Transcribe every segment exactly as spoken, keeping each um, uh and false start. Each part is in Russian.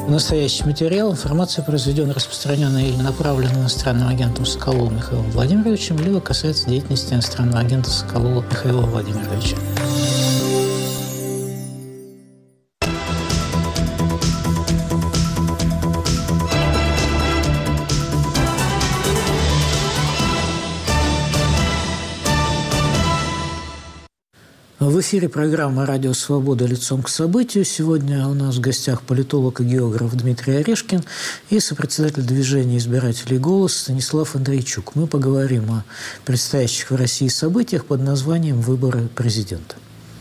Настоящий материал, информация произведена, распространенная или направлена иностранным агентом Соколовым Михаилом Владимировичем, либо касается деятельности иностранного агента Соколова Михаила Владимировича. В эфире программа «Радио Свобода. Лицом к событию». Сегодня у нас в гостях политолог и географ Дмитрий Орешкин и сопредседатель движения избирателей «Голос» Станислав Андрейчук. Мы поговорим о предстоящих в России событиях под названием «Выборы президента».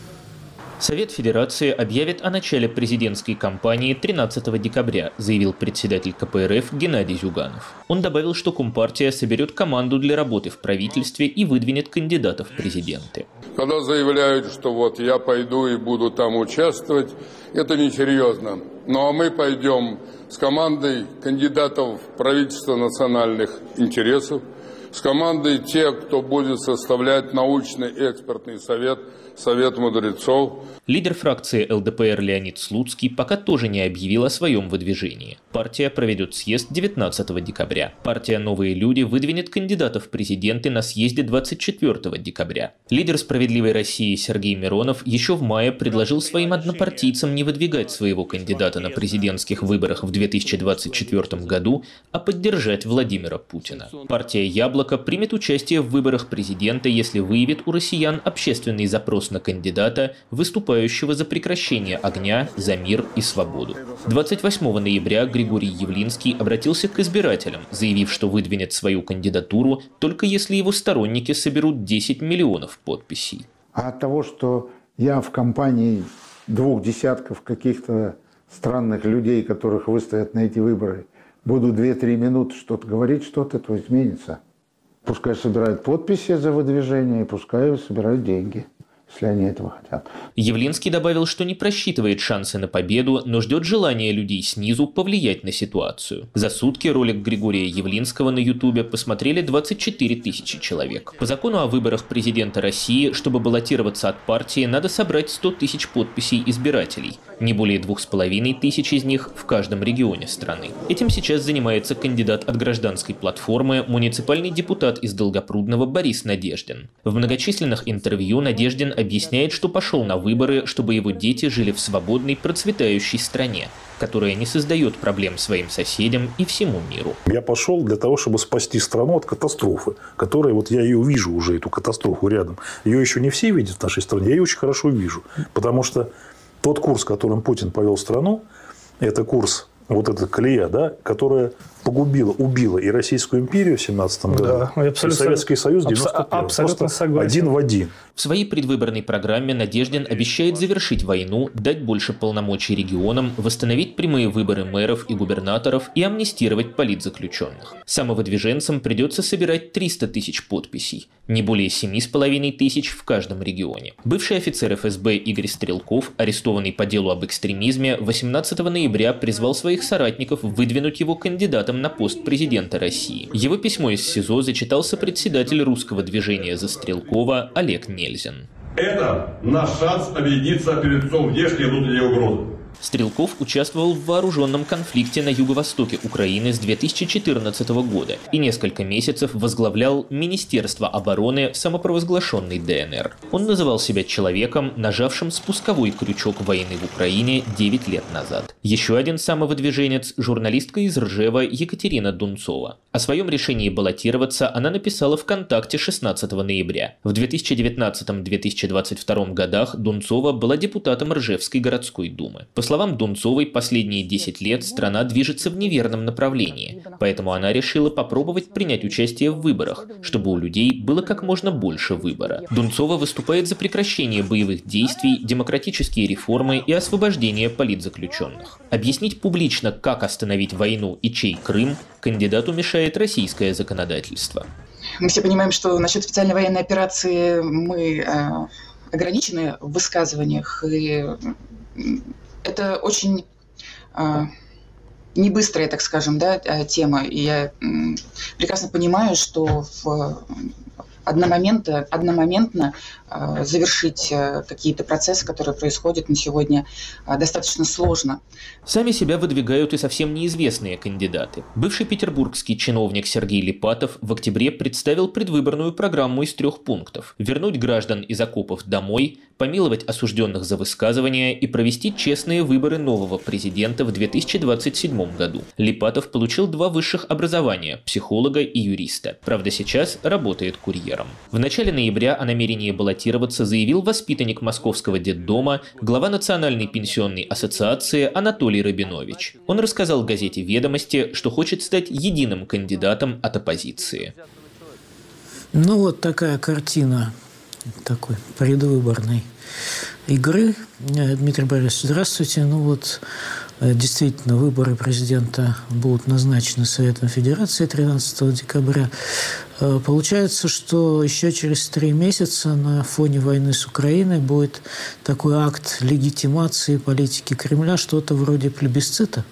Совет Федерации объявит о начале президентской кампании тринадцатого декабря, заявил председатель ка пэ эр эф Геннадий Зюганов. Он добавил, что Компартия соберет команду для работы в правительстве и выдвинет кандидатов в президенты. Когда заявляют, что вот я пойду и буду там участвовать, это несерьезно. Ну а мы пойдем с командой кандидатов в правительство национальных интересов, с командой тех, кто будет составлять научный экспертный совет, совет мудрецов. Лидер фракции эл дэ пэ эр Леонид Слуцкий пока тоже не объявил о своем выдвижении. Партия проведет съезд девятнадцатого декабря. Партия «Новые люди» выдвинет кандидатов в президенты на съезде двадцать четвёртого декабря. Лидер «Справедливой России» Сергей Миронов еще в мае предложил своим однопартийцам не выдвигать своего кандидата на президентских выборах в две тысячи двадцать четвёртом году, а поддержать Владимира Путина. Партия «Яблоко» примет участие в выборах президента, если выявит у россиян общественный запрос на кандидата, выступающего за прекращение огня, за мир и свободу. двадцать восьмого ноября Григорий Явлинский обратился к избирателям, заявив, что выдвинет свою кандидатуру только если его сторонники соберут десять миллионов подписей. А от того, что я в компании двух десятков каких-то странных людей, которых выставят на эти выборы, буду две-три минуты что-то говорить, что-то это изменится. Пускай собирают подписи за выдвижение, и пускай собирают деньги, если они этого хотят. Явлинский добавил, что не просчитывает шансы на победу, но ждет желания людей снизу повлиять на ситуацию. За сутки ролик Григория Явлинского на Ютубе посмотрели двадцать четыре тысячи человек. По закону о выборах президента России, чтобы баллотироваться от партии, надо собрать сто тысяч подписей избирателей. Не более двух с половиной тысяч из них в каждом регионе страны. Этим сейчас занимается кандидат от гражданской платформы, муниципальный депутат из Долгопрудного Борис Надеждин. В многочисленных интервью Надеждин объясняет, что пошел на выборы, чтобы его дети жили в свободной, процветающей стране, которая не создает проблем своим соседям и всему миру. Я пошел для того, чтобы спасти страну от катастрофы, которая, вот я ее вижу уже, эту катастрофу рядом. Ее еще не все видят в нашей стране, я ее очень хорошо вижу. Потому что тот курс, которым Путин повел страну, это курс, вот эта колея, да, которая погубила, убила и Российскую империю в семнадцатом году, да, и Советский Союз в девяносто первом. Абсолютно согласен. Один в один. В своей предвыборной программе Надеждин обещает завершить войну, дать больше полномочий регионам, восстановить прямые выборы мэров и губернаторов и амнистировать политзаключенных. Самовыдвиженцам придется собирать триста тысяч подписей, не более семи с половиной тысяч в каждом регионе. Бывший офицер эф эс бэ Игорь Стрелков, арестованный по делу об экстремизме, восемнадцатого ноября призвал своих соратников выдвинуть его кандидатом на пост президента России. Его письмо из СИЗО зачитал сопредседатель русского движения за Стрелкова Олег Нельзин. Это наш шанс объединиться перед лицом внешней и внутренней угрозы. Стрелков участвовал в вооруженном конфликте на юго-востоке Украины с две тысячи четырнадцатого года и несколько месяцев возглавлял Министерство обороны самопровозглашенной дэ эн эр. Он называл себя человеком, нажавшим спусковой крючок войны в Украине девять лет назад. Еще один самовыдвиженец – журналистка из Ржева Екатерина Дунцова. О своем решении баллотироваться она написала ВКонтакте шестнадцатого ноября. В две тысячи девятнадцатом — две тысячи двадцать втором годах Дунцова была депутатом Ржевской городской думы. По словам Дунцовой, последние десять лет страна движется в неверном направлении, поэтому она решила попробовать принять участие в выборах, чтобы у людей было как можно больше выбора. Дунцова выступает за прекращение боевых действий, демократические реформы и освобождение политзаключенных. Объяснить публично, как остановить войну и чей Крым, кандидату мешает российское законодательство. Мы все понимаем, что насчет специальной военной операции мы э, ограничены в высказываниях, и это очень э, не быстрая, так скажем, да, тема. И я э, прекрасно понимаю, что в одномоментно, одномоментно завершить какие-то процессы, которые происходят на сегодня, достаточно сложно. Сами себя выдвигают и совсем неизвестные кандидаты. Бывший петербургский чиновник Сергей Липатов в октябре представил предвыборную программу из трех пунктов: вернуть граждан из окопов домой, помиловать осужденных за высказывания и провести честные выборы нового президента в две тысячи двадцать седьмом году. Липатов получил два высших образования – психолога и юриста. Правда, сейчас работает курьером. В начале ноября о намерении баллотироваться заявил воспитанник московского детдома, глава Национальной пенсионной ассоциации Анатолий Рабинович. Он рассказал газете «Ведомости», что хочет стать единым кандидатом от оппозиции. Ну вот такая картина такой предвыборной игры. Дмитрий Борисович, здравствуйте. Ну вот действительно выборы президента будут назначены Советом Федерации тринадцатого декабря. Получается, что еще через три месяца на фоне войны с Украиной будет такой акт легитимации политики Кремля, что-то вроде плебисцита?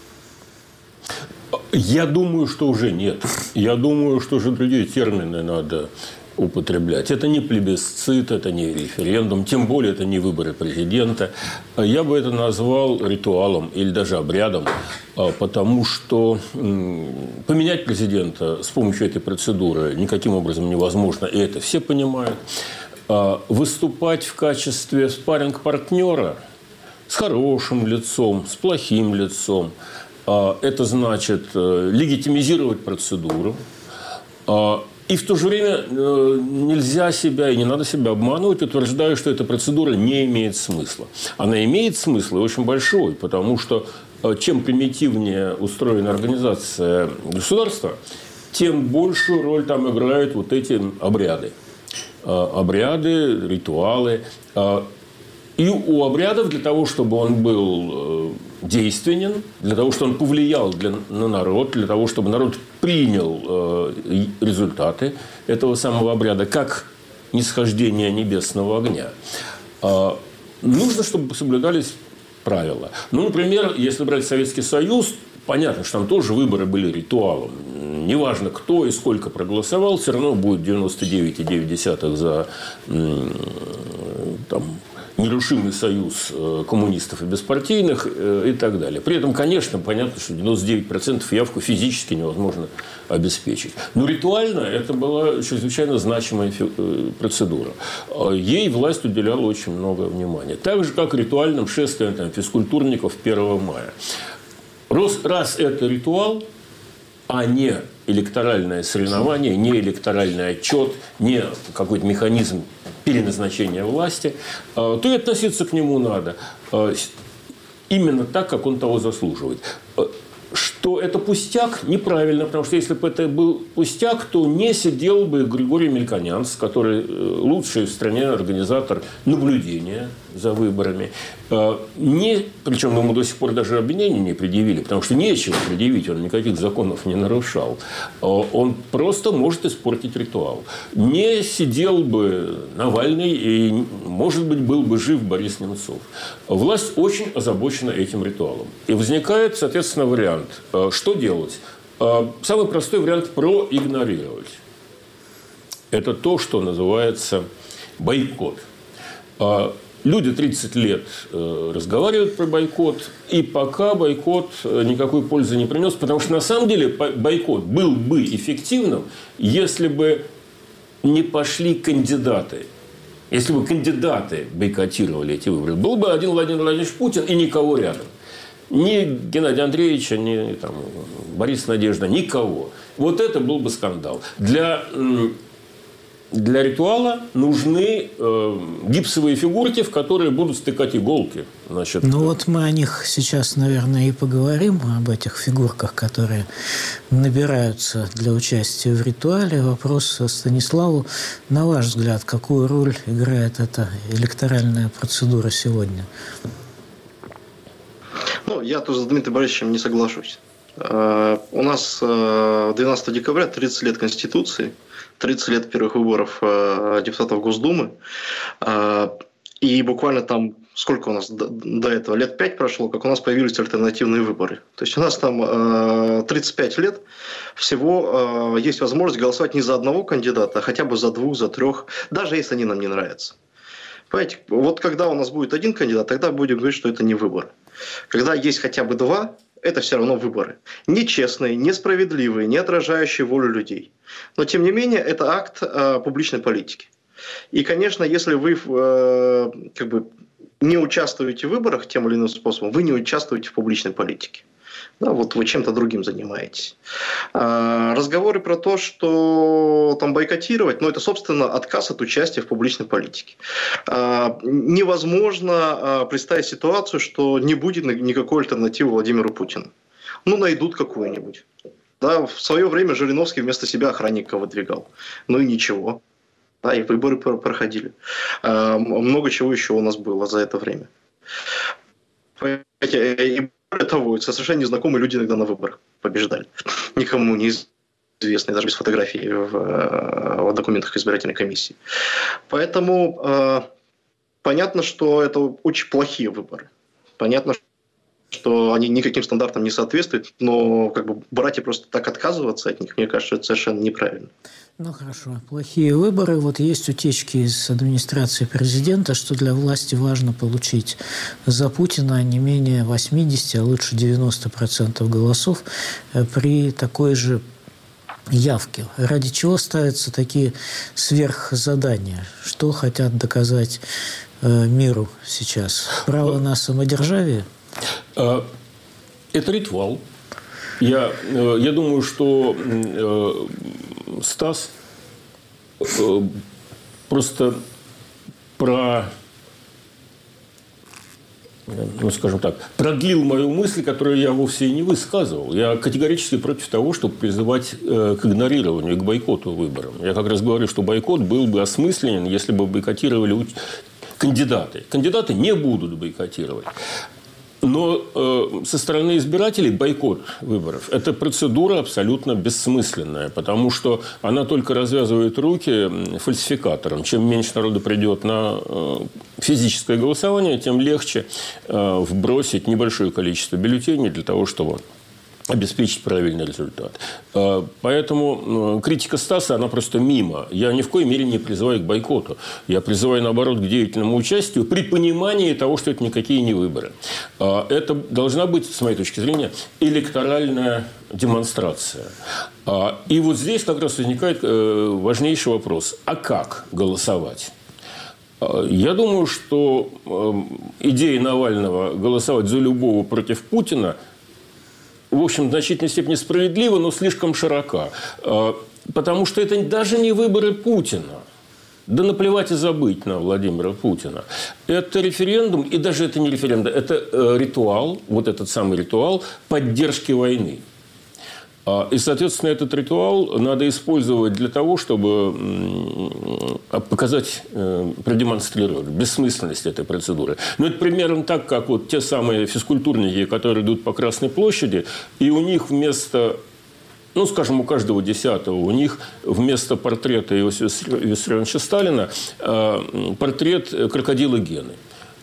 Я думаю, что уже нет. Я думаю, что уже другие термины надо употреблять. Это не плебисцит, это не референдум, тем более это не выборы президента. Я бы это назвал ритуалом или даже обрядом, потому что поменять президента с помощью этой процедуры никаким образом невозможно, и это все понимают. Выступать в качестве спарринг-партнера с хорошим лицом, с плохим лицом, это значит легитимизировать процедуру. И в то же время нельзя себя и не надо себя обманывать, утверждая, что эта процедура не имеет смысла. Она имеет смысл и очень большой, потому что чем примитивнее устроена организация государства, тем большую роль там играют вот эти обряды. Обряды, ритуалы. И у обрядов для того, чтобы он был действенен, для того, чтобы он повлиял для, на народ, для того, чтобы народ принял э, результаты этого самого обряда, как нисхождение небесного огня, э, нужно, чтобы соблюдались правила. Ну, например, если брать Советский Союз, понятно, что там тоже выборы были ритуалом. Неважно, кто и сколько проголосовал, все равно будет девяносто девять целых девять десятых за э, там, нерушимый союз коммунистов и беспартийных и так далее. При этом, конечно, понятно, что девяносто девять процентов явку физически невозможно обеспечить. Но ритуально это была чрезвычайно значимая процедура. Ей власть уделяла очень много внимания. Так же, как ритуальным шествием там, физкультурников первого мая. Раз это ритуал, а не электоральное соревнование, не электоральный отчет, не какой-то механизм переназначения власти, то и относиться к нему надо именно так, как он того заслуживает. Что это пустяк, неправильно, потому что если бы это был пустяк, то не сидел бы Григорий Мельконянц, который лучший в стране организатор наблюдения за выборами. Не, причем ему до сих пор даже обвинения не предъявили, потому что нечего предъявить, он никаких законов не нарушал. Он просто может испортить ритуал. Не сидел бы Навальный и, может быть, был бы жив Борис Немцов. Власть очень озабочена этим ритуалом. И возникает, соответственно, вариант. Что делать? Самый простой вариант – проигнорировать. Это то, что называется бойкот. Люди тридцать лет разговаривают про бойкот, и пока бойкот никакой пользы не принес, потому что на самом деле бойкот был бы эффективным, если бы не пошли кандидаты. Если бы кандидаты бойкотировали эти выборы, был бы один Владимир Владимирович Путин и никого рядом. Ни Геннадия Андреевича, ни там, Бориса Надежда, никого. Вот это был бы скандал. Для, для ритуала нужны э, гипсовые фигурки, в которые будут стыкать иголки. Значит, ну вот мы о них сейчас, наверное, и поговорим, об этих фигурках, которые набираются для участия в ритуале. Вопрос Станиславу. На ваш взгляд, какую роль играет эта электоральная процедура сегодня? Ну, я тут с Дмитрием Борисовичем не соглашусь. У нас двенадцатого декабря тридцать лет Конституции, тридцать лет первых выборов депутатов Госдумы. И буквально там сколько у нас до, до этого, лет пять прошло, как у нас появились альтернативные выборы. То есть у нас там э, тридцать пять лет всего э, есть возможность голосовать не за одного кандидата, а хотя бы за двух, за трех, даже если они нам не нравятся. Понимаете, вот когда у нас будет один кандидат, тогда будем говорить, что это не выборы. Когда есть хотя бы два, это все равно выборы. Нечестные, несправедливые, не отражающие волю людей. Но, тем не менее, это акт э, публичной политики. И, конечно, если вы э, как бы не участвуете в выборах тем или иным способом, вы не участвуете в публичной политике. Да, вот вы чем-то другим занимаетесь. А, разговоры про то, что там бойкотировать, ну, это, собственно, отказ от участия в публичной политике. А, невозможно а, представить ситуацию, что не будет никакой альтернативы Владимиру Путину. Ну, найдут какую-нибудь. Да, в свое время Жириновский вместо себя охранника выдвигал. Ну и ничего. Да, и выборы проходили. А, много чего еще у нас было за это время. И более того, совершенно незнакомые люди иногда на выборах побеждали. Никому не известные, даже без фотографий в, в документах избирательной комиссии. Поэтому э, понятно, что это очень плохие выборы. Понятно, что они никаким стандартам не соответствуют, но как бы брать и просто так отказываться от них, мне кажется, это совершенно неправильно. Ну, хорошо. Плохие выборы. Вот есть утечки из администрации президента, что для власти важно получить за Путина не менее восемьдесят, а лучше девяносто процентов голосов при такой же явке. Ради чего ставятся такие сверхзадания? Что хотят доказать э, миру сейчас? Право на самодержавие? Это ритуал. Я, я думаю, что Стас просто про, ну, скажем так, продлил мою мысль, которую я вовсе и не высказывал. Я категорически против того, чтобы призывать к игнорированию, к бойкоту выборам. Я как раз говорю, что бойкот был бы осмысленен, если бы бойкотировали кандидаты. Кандидаты не будут бойкотировать. Но э, со стороны избирателей бойкот выборов – это процедура абсолютно бессмысленная, потому что она только развязывает руки фальсификаторам. Чем меньше народу придет на э, физическое голосование, тем легче э, вбросить небольшое количество бюллетеней для того, чтобы обеспечить правильный результат. Поэтому критика Стаса, она просто мимо. Я ни в коей мере не призываю к бойкоту. Я призываю, наоборот, к деятельному участию при понимании того, что это никакие не выборы. Это должна быть, с моей точки зрения, электоральная демонстрация. И вот здесь как раз возникает важнейший вопрос. А как голосовать? Я думаю, что идея Навального голосовать за любого против Путина в общем, в значительной степени справедлива, но слишком широка. Потому что это даже не выборы Путина. Да наплевать и забыть на Владимира Путина. Это референдум, и даже это не референдум, это ритуал, вот этот самый ритуал поддержки войны. И, соответственно, этот ритуал надо использовать для того, чтобы показать, продемонстрировать бессмысленность этой процедуры. Но это примерно так, как вот те самые физкультурники, которые идут по Красной площади, и у них вместо, ну, скажем, у каждого десятого, у них вместо портрета Иосифа Виссарионовича Сталина портрет крокодила Гены.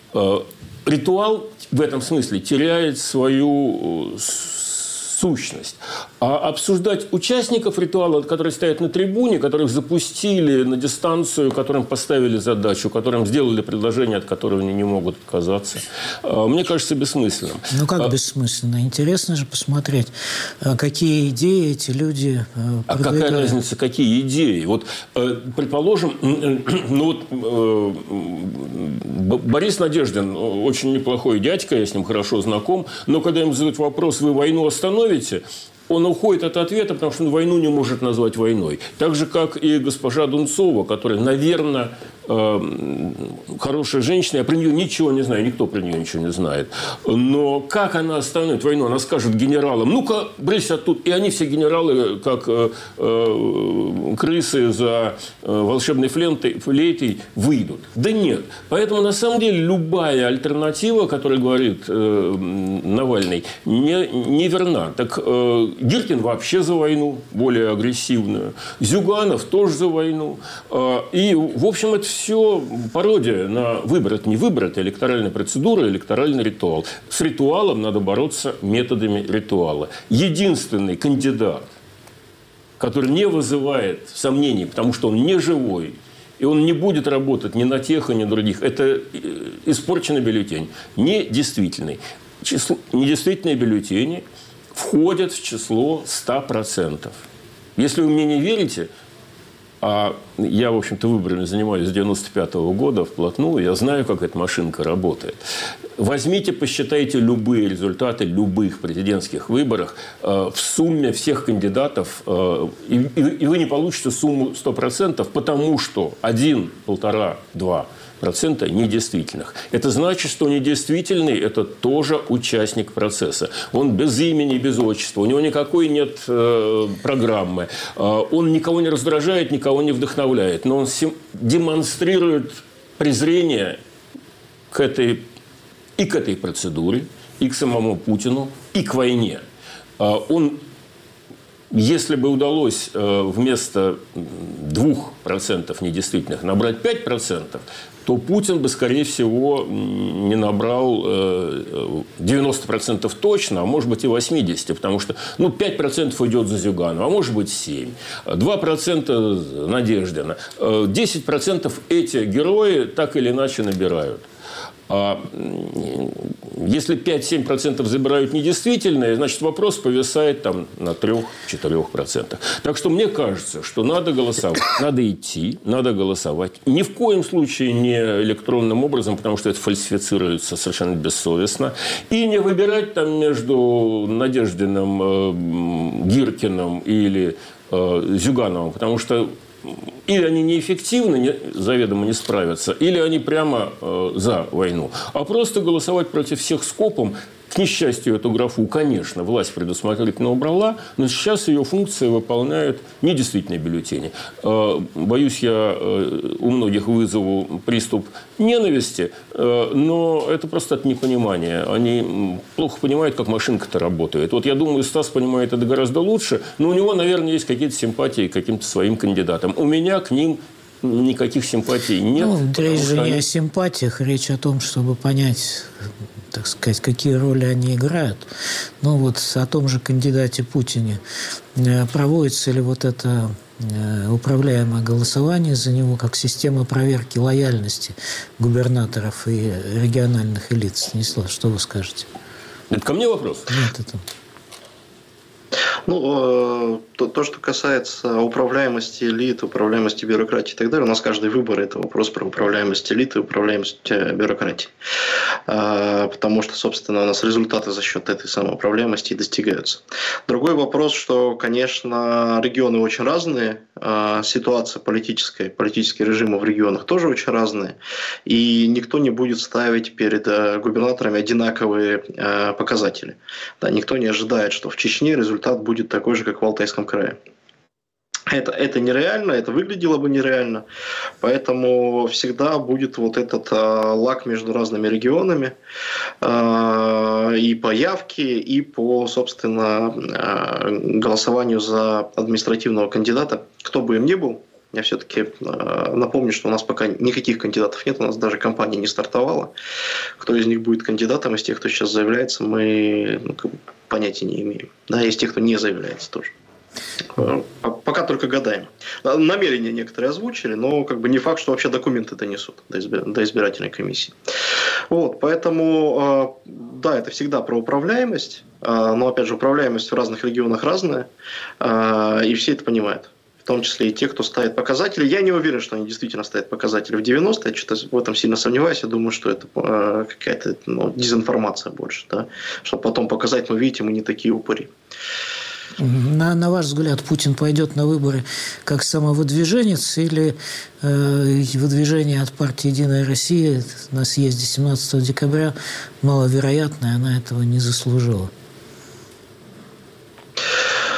Ритуал в этом смысле теряет свою сущность. А обсуждать участников ритуала, которые стоят на трибуне, которых запустили на дистанцию, которым поставили задачу, которым сделали предложение, от которого они не могут отказаться, мне кажется бессмысленным. Ну, как а... бессмысленно? Интересно же посмотреть, какие идеи эти люди продвигают. А какая разница, какие идеи? Вот, предположим, ну вот Борис Надеждин очень неплохой дядька, я с ним хорошо знаком, но когда им задают вопрос, вы войну остановите, он уходит от ответа, потому что он войну не может назвать войной. Так же, как и госпожа Дунцова, которая, наверное, э, хорошая женщина. Я про нее ничего не знаю, никто про нее ничего не знает. Но как она остановит войну? Она скажет генералам, ну-ка, брысь оттуда. И они все генералы, как э, э, крысы за э, волшебной флейтой, флейтой, выйдут. Да нет. Поэтому, на самом деле, любая альтернатива, которая говорит э, Навальный, не, не верна. Так э, Гиркин вообще за войну, более агрессивную. Зюганов тоже за войну. И, в общем, это все все пародия на выбор. Это не выбор, это электоральная процедура, электоральный ритуал. С ритуалом надо бороться методами ритуала. Единственный кандидат, который не вызывает сомнений, потому что он не живой, и он не будет работать ни на тех, ни на других, это испорченный бюллетень, недействительный. Число, недействительные бюллетени входят в число ста процентов. Если вы мне не верите, а я, в общем-то, выборами занимаюсь с девяносто пятого года вплотную, я знаю, как эта машинка работает. Возьмите, посчитайте любые результаты любых президентских выборов э, в сумме всех кандидатов, э, и, и вы не получите сумму сто процентов, потому что один, полтора, два процента недействительных. Это значит, что недействительный – это тоже участник процесса. Он без имени, без отчества, у него никакой нет э, программы, э, он никого не раздражает, никого не вдохновляет, но он сим- демонстрирует презрение к этой, и к этой процедуре, и к самому Путину, и к войне. Э, он Если бы удалось вместо двух процентов недействительных набрать пять процентов, то Путин бы, скорее всего, не набрал девяносто процентов точно, а может быть и восемьдесят процентов, потому что ну, пять процентов уйдет за Зюганова, а может быть семь процентов, два процента Надеждина. десять процентов эти герои так или иначе набирают. А если пять-семь процентов забирают недействительные, значит, вопрос повисает там на три-четыре процента. Так что мне кажется, что надо голосовать, надо идти, надо голосовать. Ни в коем случае не электронным образом, потому что это фальсифицируется совершенно бессовестно. И не выбирать там между Надеждиным, Гиркиным или Зюгановым, потому что или они неэффективно, не, заведомо не справятся, или они прямо э, за войну. А просто голосовать против всех скопом, к несчастью, эту графу, конечно, власть предусмотрительно убрала, но сейчас ее функции выполняют недействительные бюллетени. Э, боюсь, я э, у многих вызову приступ ненависти, э, но это просто от непонимания. Они плохо понимают, как машинка-то работает. Вот я думаю, Стас понимает это гораздо лучше, но у него, наверное, есть какие-то симпатии к каким-то своим кандидатам. У меня к ним никаких симпатий нет. Ну, речь же не они... о симпатиях, речь о том, чтобы понять, так сказать, какие роли они играют. Ну, вот о том же кандидате Путине. Проводится ли вот это управляемое голосование за него как система проверки лояльности губернаторов и региональных элит? Станислав, что вы скажете? Это ко мне вопрос? Нет, это... Ну, то, то, что касается управляемости элит, управляемости бюрократии и так далее, у нас каждый выбор – это вопрос про управляемость элиты и управляемость бюрократии. Потому что, собственно, у нас результаты за счет этой самой управляемости и достигаются. Другой вопрос, что, конечно, регионы очень разные, ситуация политическая, политические режимы в регионах тоже очень разные, и никто не будет ставить перед губернаторами одинаковые показатели. Да, никто не ожидает, что в Чечне результат будет такой же, как в Алтайском крае. Это, это нереально, это выглядело бы нереально, поэтому всегда будет вот этот а, лаг между разными регионами а, и по явке, и по, собственно, а, голосованию за административного кандидата, кто бы им ни был. Я все-таки а, напомню, что у нас пока никаких кандидатов нет, у нас даже компания не стартовала. Кто из них будет кандидатом, из тех, кто сейчас заявляется, мы ну, понятия не имеем. Да, из тех, кто не заявляется тоже. Пока только гадаем. Намерения некоторые озвучили, но как бы не факт, что вообще документы донесут до избирательной комиссии. Вот, поэтому, да, это всегда про управляемость, но, опять же, управляемость в разных регионах разная, и все это понимают. В том числе и те, кто ставит показатели. Я не уверен, что они действительно ставят показатели в девяносто. Я что-то в этом сильно сомневаюсь. Я думаю, что это какая-то ну, дезинформация больше. Да? Чтобы потом показать, ну, видите, мы не такие упыри. На, на ваш взгляд, Путин пойдет на выборы как самовыдвиженец или э, выдвижение от партии «Единая Россия» на съезде семнадцатого декабря маловероятно, и она этого не заслужила?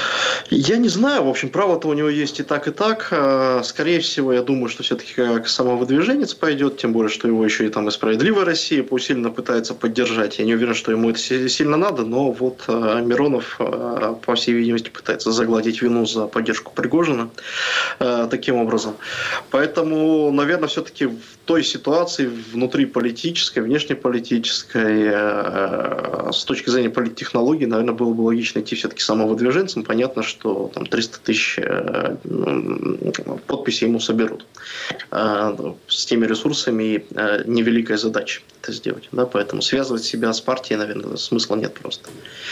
Я не знаю, в общем, право-то у него есть и так, и так. Скорее всего, я думаю, что все-таки как самовыдвиженец пойдет, тем более, что его еще и там и «Справедливая Россия» усиленно пытается поддержать. Я не уверен, что ему это сильно надо, но вот Миронов, по всей видимости, пытается загладить вину за поддержку Пригожина таким образом. Поэтому, наверное, все-таки в той ситуации внутриполитической, внешнеполитической, с точки зрения политтехнологий, наверное, было бы логично идти все-таки самовыдвиженцем. Понятно, что там триста тысяч подписей ему соберут. С теми ресурсами невеликая задача это сделать. Да? Поэтому связывать себя с партией, наверное, смысла нет просто.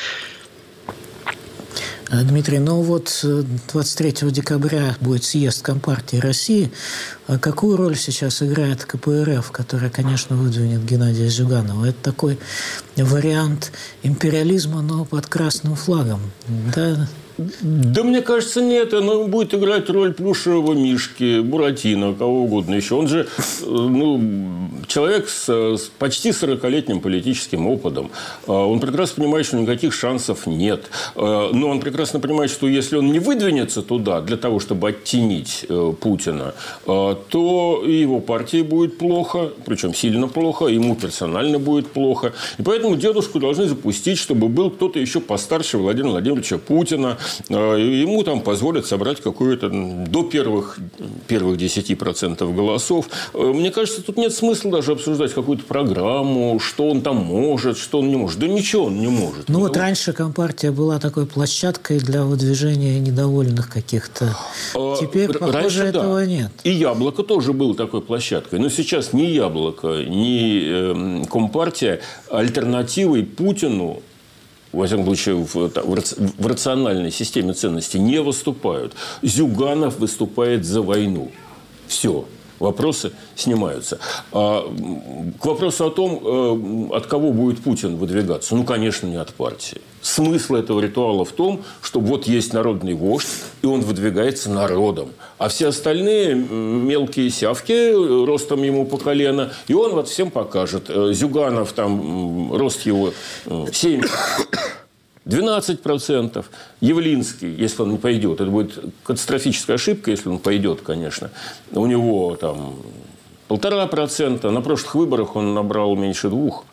Дмитрий, ну вот двадцать третьего декабря будет съезд Компартии России. А какую роль сейчас играет ка пэ эр эф, которая, конечно, выдвинет Геннадия Зюганова? Это такой вариант империализма, но под красным флагом, да? Да, мне кажется, нет. Оно будет играть роль плюшевого мишки, Буратино, кого угодно еще. Он же ну, человек с, с почти сорокалетним политическим опытом. Он прекрасно понимает, что никаких шансов нет. Но он прекрасно понимает, что если он не выдвинется туда для того, чтобы оттенить Путина, то и его партии будет плохо, причем сильно плохо, ему персонально будет плохо. И поэтому дедушку должны запустить, чтобы был кто-то еще постарше Владимира Владимировича Путина. Ему там позволят собрать какую-то до первых, первых десяти процентов голосов. Мне кажется, тут нет смысла даже обсуждать какую-то программу, что он там может, что он не может. Да ничего он не может. Ну, вот раньше Компартия была такой площадкой для выдвижения недовольных каких-то. Теперь, похоже, раньше, этого да. нет. И «Яблоко» тоже было такой площадкой. Но сейчас ни «Яблоко», ни Компартия альтернативой Путину, во всяком случае, в, в рациональной системе ценностей не выступают. Зюганов выступает за войну. Все. Вопросы снимаются. А к вопросу о том, от кого будет Путин выдвигаться. Ну, конечно, не от партии. Смысл этого ритуала в том, что вот есть народный вождь, и он выдвигается народом. А все остальные мелкие сявки, ростом ему по колено, и он вот всем покажет. Зюганов, там, рост его семь двенадцать процентов. Явлинский, если он не пойдет, это будет катастрофическая ошибка, если он пойдет, конечно. У него там полтора процента. На прошлых выборах он набрал меньше двух.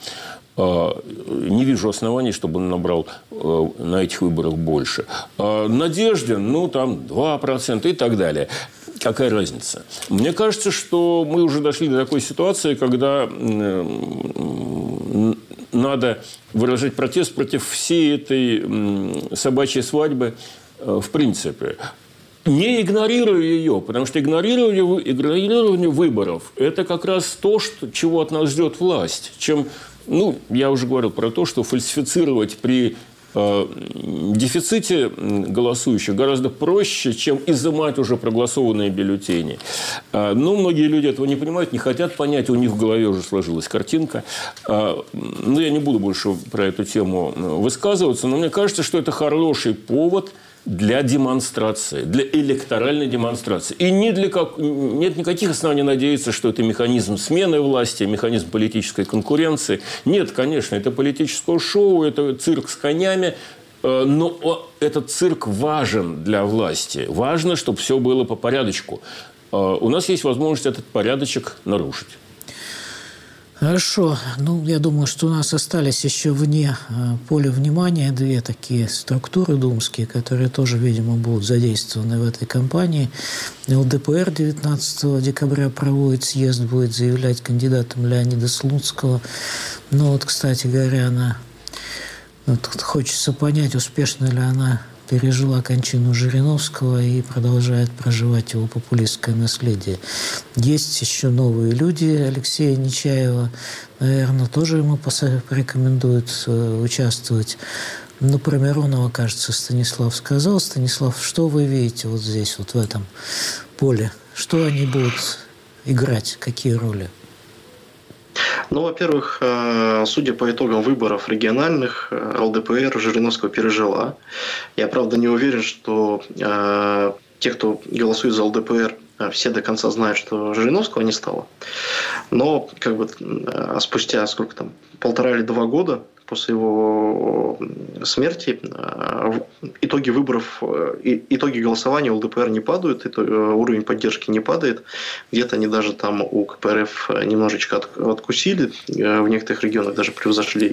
Не вижу оснований, чтобы он набрал на этих выборах больше. Надеждин, ну, там два процента и так далее. Какая разница? Мне кажется, что мы уже дошли до такой ситуации, когда надо выражать протест против всей этой собачьей свадьбы в принципе. Не игнорируя ее, потому что игнорирование, игнорирование выборов – это как раз то, что, чего от нас ждет власть. Чем, ну, я уже говорил про то, что фальсифицировать при э, дефиците голосующих гораздо проще, чем изымать уже проголосованные бюллетени. Э, но многие люди этого не понимают, не хотят понять, у них в голове уже сложилась картинка. Э, но я не буду больше про эту тему высказываться, но мне кажется, что это хороший повод для демонстрации, для электоральной демонстрации. И ни для как... нет никаких оснований надеяться, что это механизм смены власти, механизм политической конкуренции. Нет, конечно, это политическое шоу, это цирк с конями. Но этот цирк важен для власти. Важно, чтобы все было по порядочку. У нас есть возможность этот порядочек нарушить. Хорошо. Ну, я думаю, что у нас остались еще вне э, поля внимания две такие структуры думские, которые тоже, видимо, будут задействованы в этой кампании. эл дэ пэ эр девятнадцатого декабря проводит съезд, будет заявлять кандидатом Леонида Слуцкого. Но вот, кстати говоря, она... Вот, хочется понять, успешно ли она пережила кончину Жириновского и продолжает проживать его популистское наследие. Есть еще новые люди. Алексея Нечаева, наверное, тоже ему порекомендуют э, участвовать. Ну, про Миронова, кажется, Станислав сказал. Станислав, что вы видите вот здесь, вот в этом поле? Что они будут играть? Какие роли? Ну, во-первых, судя по итогам выборов региональных, эл дэ пэ эр Жириновского пережила. Я, правда, не уверен, что э, те, кто голосует за эл дэ пэ эр, все до конца знают, что Жириновского не стало. Но как бы спустя сколько там, полтора или два года после его смерти итоги выборов, итоги голосования у эл дэ пэ эр не падают, уровень поддержки не падает. Где-то они даже там у ка пэ эр эф немножечко откусили, в некоторых регионах даже превзошли.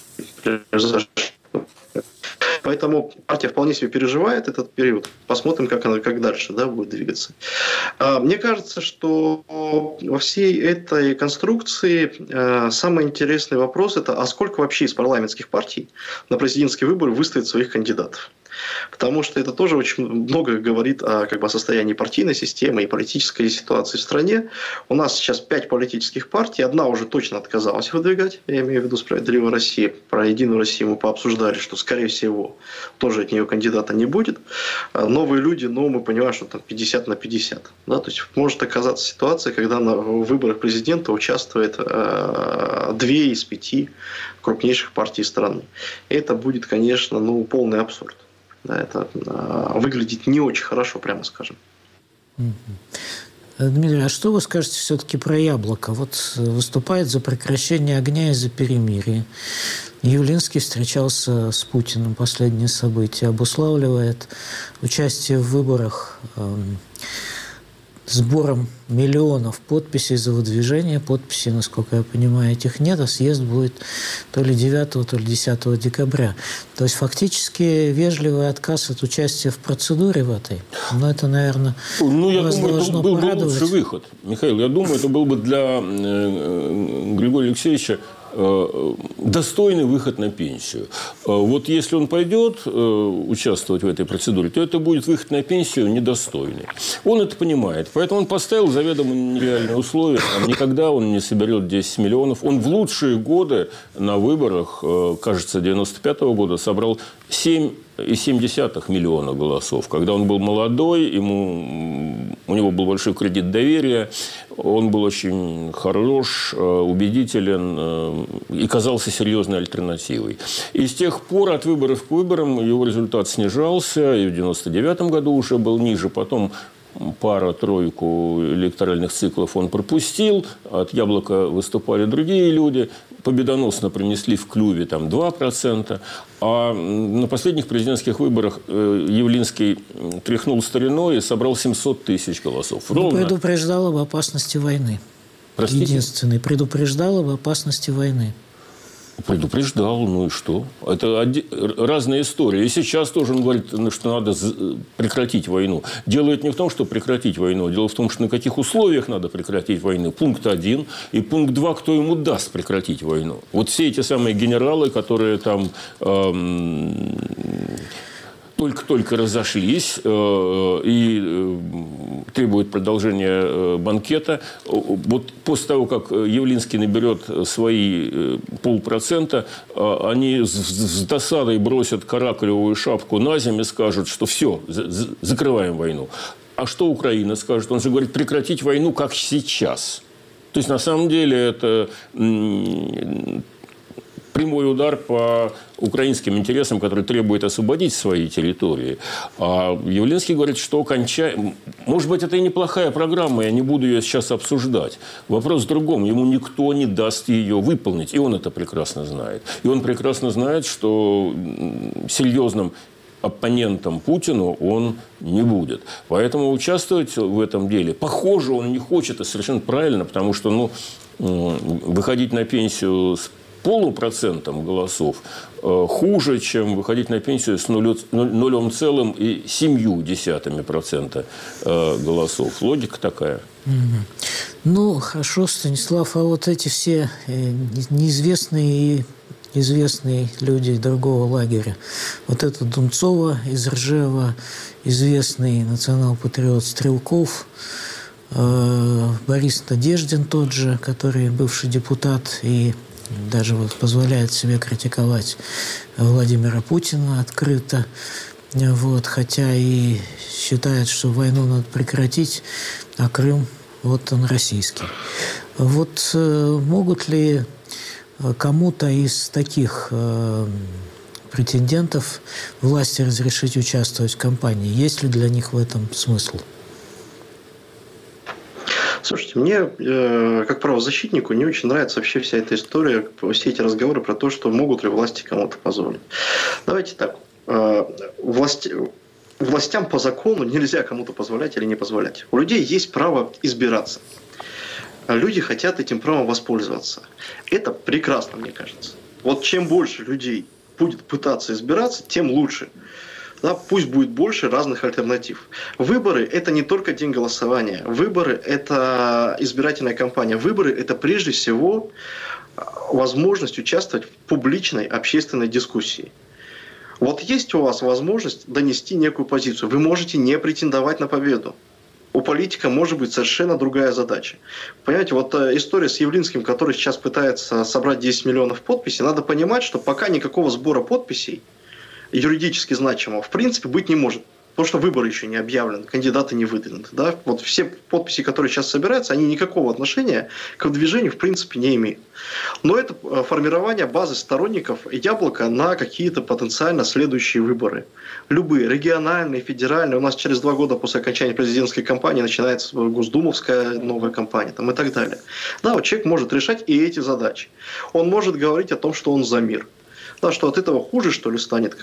Поэтому партия вполне себе переживает этот период. Посмотрим, как она как дальше, да, будет двигаться. Мне кажется, что во всей этой конструкции самый интересный вопрос – это а сколько вообще из парламентских партий на президентские выборы выставит своих кандидатов? Потому что это тоже очень много говорит о, как бы, о состоянии партийной системы и политической ситуации в стране. У нас сейчас пять политических партий. Одна уже точно отказалась выдвигать. Я имею в виду «Справедливая Россия». Про «Единую Россию» мы пообсуждали, что, скорее всего, тоже от нее кандидата не будет. Новые люди, но мы понимаем, что там пятьдесят на пятьдесят. Да? То есть может оказаться ситуация, когда на выборах президента участвует э, две из пяти крупнейших партий страны. И это будет, конечно, ну, полный абсурд. Да, это э, выглядит не очень хорошо, прямо скажем. Дмитрий, а что вы скажете все-таки про Яблоко? Вот выступает за прекращение огня и за перемирие. Явлинский встречался с Путиным, последние события, обуславливает участие в выборах э, сбором миллионов подписей за выдвижение. Подписей, насколько я понимаю, этих нет, а съезд будет то ли девятого, то ли десятого декабря. То есть фактически вежливый отказ от участия в процедуре в этой. Но это, наверное, ну, я вас думаю, должно это был бы порадовать. лучший выход. Михаил, я думаю, это был бы для Григория Алексеевича достойный выход на пенсию. Вот если он пойдет участвовать в этой процедуре, то это будет выход на пенсию недостойный. Он это понимает. Поэтому он поставил заведомо нереальные условия. Там никогда он не соберет десять миллионов. Он в лучшие годы на выборах, кажется, девяносто пятого года собрал семь и семь десятых миллиона голосов. Когда он был молодой, ему, у него был большой кредит доверия, он был очень хорош, убедителен и казался серьезной альтернативой. И с тех пор от выборов к выборам его результат снижался, и в девяносто девятом году уже был ниже, потом пара-тройку электоральных циклов он пропустил, от Яблока выступали другие люди, победоносно принесли в клюве там, два процента, а на последних президентских выборах Явлинский тряхнул стариной и собрал семьсот тысяч голосов. Ровно. Предупреждал об опасности войны. Простите? Единственный. Предупреждал об опасности войны. Предупреждал, ну и что? Это оди... разная история. И сейчас тоже он говорит, что надо прекратить войну. Дело не в том, что прекратить войну. Дело в том, что на каких условиях надо прекратить войну. Пункт один. И пункт два, кто ему даст прекратить войну. Вот все эти самые генералы, которые там... Эм... только-только разошлись э, и э, требуют продолжения э, банкета. Вот после того, как Явлинский наберет свои э, полпроцента, э, они с, с досадой бросят каракулевую шапку на землю и скажут, что все, за, закрываем войну. А что Украина скажет? Он же говорит, прекратить войну, как сейчас. То есть, на самом деле, это... М- прямой удар по украинским интересам, который требует освободить свои территории. А Явлинский говорит, что кончаем... Может быть, это и неплохая программа, я не буду ее сейчас обсуждать. Вопрос в другом. Ему никто не даст ее выполнить. И он это прекрасно знает. И он прекрасно знает, что серьезным оппонентом Путину он не будет. Поэтому участвовать в этом деле, похоже, он не хочет. Это совершенно правильно, потому что ну, выходить на пенсию с полупроцентом голосов э, хуже, чем выходить на пенсию с ноль целых семь десятых процента э, голосов. Логика такая. Mm-hmm. Ну, хорошо, Станислав, а вот эти все э, неизвестные и известные люди другого лагеря. Вот это Дунцова из Ржева, известный национал-патриот Стрелков, э, Борис Надеждин тот же, который бывший депутат и даже вот позволяет себе критиковать Владимира Путина открыто, вот, хотя и считает, что войну надо прекратить, а Крым, вот он российский. Вот э, могут ли кому-то из таких э, претендентов власти разрешить участвовать в кампании? Есть ли для них в этом смысл? Слушайте, мне, э, как правозащитнику, не очень нравится вообще вся эта история, все эти разговоры про то, что могут ли власти кому-то позволить. Давайте так. Э, власти, властям по закону нельзя кому-то позволять или не позволять. У людей есть право избираться. Люди хотят этим правом воспользоваться. Это прекрасно, мне кажется. Вот чем больше людей будет пытаться избираться, тем лучше. Да, пусть будет больше разных альтернатив. Выборы – это не только день голосования. Выборы – это избирательная кампания. Выборы – это прежде всего возможность участвовать в публичной общественной дискуссии. Вот есть у вас возможность донести некую позицию. Вы можете не претендовать на победу. У политика может быть совершенно другая задача. Понимаете, вот история с Явлинским, который сейчас пытается собрать десять миллионов подписей, надо понимать, что пока никакого сбора подписей юридически значимого в принципе быть не может. Потому что выборы еще не объявлены, кандидаты не выдвинуты. Да? Вот все подписи, которые сейчас собираются, они никакого отношения к движению в принципе не имеют. Но это формирование базы сторонников Яблока на какие-то потенциально следующие выборы. Любые, региональные, федеральные. У нас через два года после окончания президентской кампании начинается госдумовская новая кампания там, и так далее. Да, вот человек может решать и эти задачи. Он может говорить о том, что он за мир. Да, что от этого хуже, что ли, станет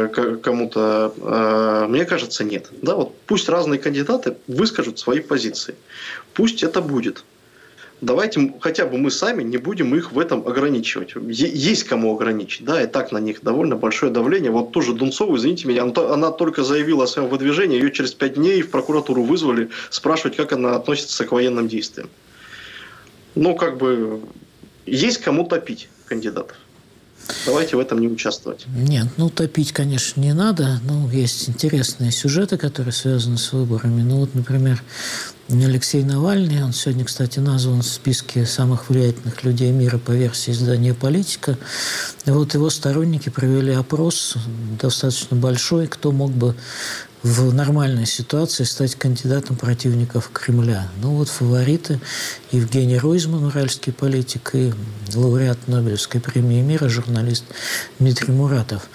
кому-то, мне кажется, нет. Да, вот пусть разные кандидаты выскажут свои позиции. Пусть это будет. Давайте хотя бы мы сами не будем их в этом ограничивать. Есть кому ограничить, да, и так на них довольно большое давление. Вот тоже Дунцову, извините меня, она только заявила о своем выдвижении, ее через пять дней в прокуратуру вызвали спрашивать, как она относится к военным действиям. Ну, как бы, есть кому топить кандидатов. Давайте в этом не участвовать. Нет, ну топить, конечно, не надо. Ну, есть интересные сюжеты, которые связаны с выборами. Ну, вот, например, Алексей Навальный, он сегодня, кстати, назван в списке самых влиятельных людей мира по версии издания «Политика». И вот его сторонники провели опрос достаточно большой, кто мог бы в нормальной ситуации стать кандидатом противников Кремля. Ну вот фавориты: Евгений Ройзман, уральский политик, и лауреат Нобелевской премии мира, журналист Дмитрий Муратов.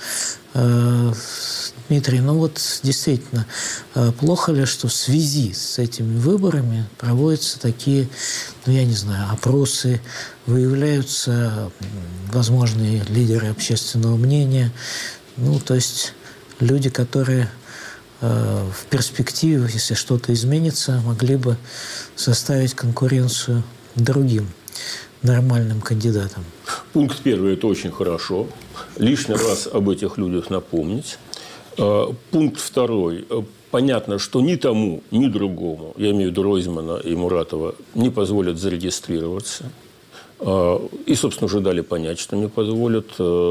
Дмитрий, ну вот действительно, плохо ли, что в связи с этими выборами проводятся такие, ну я не знаю, опросы, выявляются возможные лидеры общественного мнения, ну то есть люди, которые в перспективе, если что-то изменится, могли бы составить конкуренцию другим нормальным кандидатам? Пункт первый – это очень хорошо. Лишний раз об этих людях напомнить. Пункт второй. Понятно, что ни тому, ни другому, я имею в виду Ройзмана и Муратова, не позволят зарегистрироваться. И, собственно, уже дали понять, что не позволят.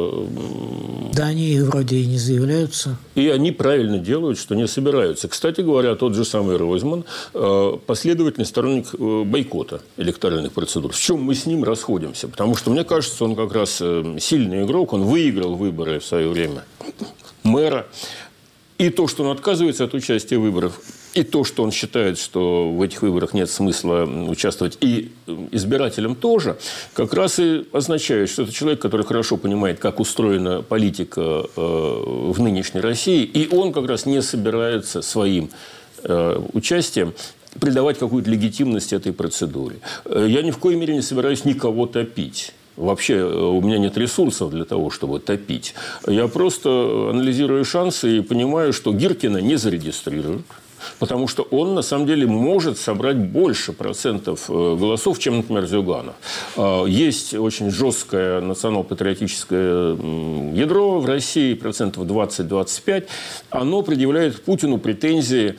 Да, они вроде и не заявляются. И они правильно делают, что не собираются. Кстати говоря, тот же самый Ройзман последовательный сторонник бойкота электоральных процедур. В чем мы с ним расходимся? Потому что, мне кажется, он как раз сильный игрок. Он выиграл выборы в свое время мэра. И то, что он отказывается от участия в выборах, и то, что он считает, что в этих выборах нет смысла участвовать, и избирателям тоже, как раз и означает, что это человек, который хорошо понимает, как устроена политика в нынешней России, и он как раз не собирается своим участием придавать какую-то легитимность этой процедуре. Я ни в коей мере не собираюсь никого топить. Вообще у меня нет ресурсов для того, чтобы топить. Я просто анализирую шансы и понимаю, что Гиркина не зарегистрируют. Потому что он, на самом деле, может собрать больше процентов голосов, чем, например, Зюганов. Есть очень жесткое национал-патриотическое ядро в России, процентов двадцать - двадцать пять. Оно предъявляет Путину претензии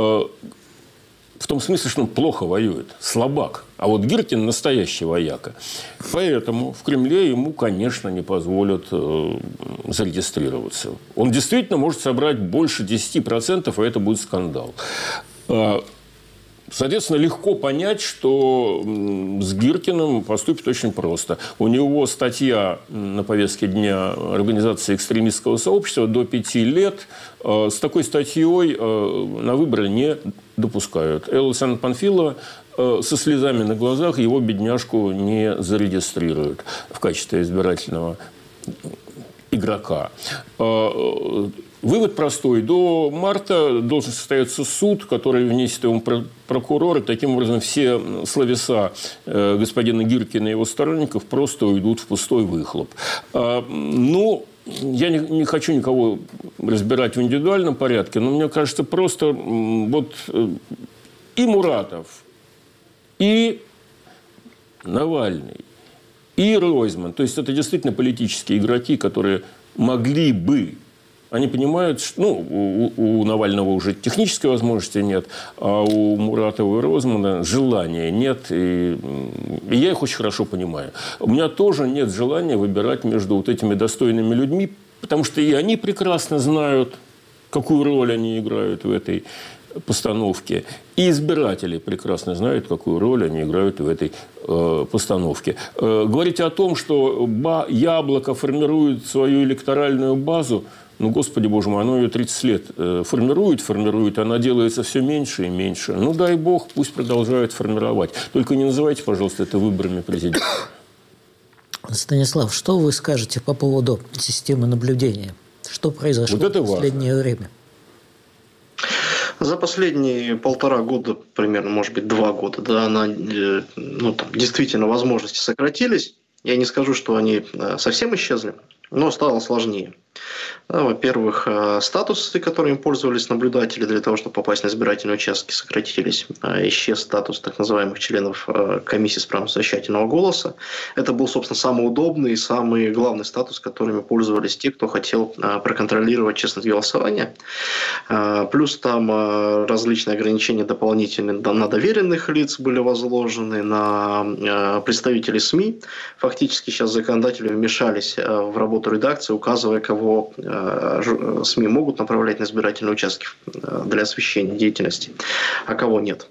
в том смысле, что он плохо воюет, слабак. А вот Гиркин настоящий вояка. Поэтому в Кремле ему, конечно, не позволят э, зарегистрироваться. Он действительно может собрать больше десяти процентов, и это будет скандал. Соответственно, легко понять, что с Гиркиным поступит очень просто. У него статья на повестке дня организации экстремистского сообщества до пяти лет. С такой статьей на выборы не допускают. Элла Александровна Панфилова со слезами на глазах его, бедняжку, не зарегистрируют в качестве избирательного игрока. Вывод простой. До марта должен состояться суд, который внесет ему прокурор. И таким образом все словеса господина Гиркина и его сторонников просто уйдут в пустой выхлоп. Ну, я не, не хочу никого разбирать в индивидуальном порядке, но мне кажется, просто вот и Муратов, и Навальный, и Ройзман, то есть это действительно политические игроки, которые могли бы, они понимают, что ну, у, у Навального уже технической возможности нет, а у Муратова и Ройзмана желания нет, и, и я их очень хорошо понимаю. У меня тоже нет желания выбирать между вот этими достойными людьми, потому что и они прекрасно знают, какую роль они играют в этой постановке. И избиратели прекрасно знают, какую роль они играют в этой э, постановке. Э, говорить о том, что ба- Яблоко формирует свою электоральную базу, ну, Господи Боже мой, оно ее тридцать лет э, формирует, формирует, она делается все меньше и меньше. Ну, дай Бог, пусть продолжают формировать. Только не называйте, пожалуйста, это выборами президента. Станислав, что вы скажете по поводу системы наблюдения? Что произошло вот это в последнее важно. время? За последние полтора года, примерно, может быть, два года, да, она, ну, там, действительно возможности сократились. Я не скажу, что они совсем исчезли, но стало сложнее. Да, во-первых, статусы, которыми пользовались наблюдатели для того, чтобы попасть на избирательные участки, сократились. Исчез статус так называемых членов комиссии с правом совещательного голоса. Это был, собственно, самый удобный и самый главный статус, которыми пользовались те, кто хотел проконтролировать честность голосования. Плюс там различные ограничения дополнительные на доверенных лиц были возложены, на представителей СМИ. Фактически сейчас законодатели вмешались в работу редакции, указывая, кого СМИ могут направлять на избирательные участки для освещения деятельности, а кого нет.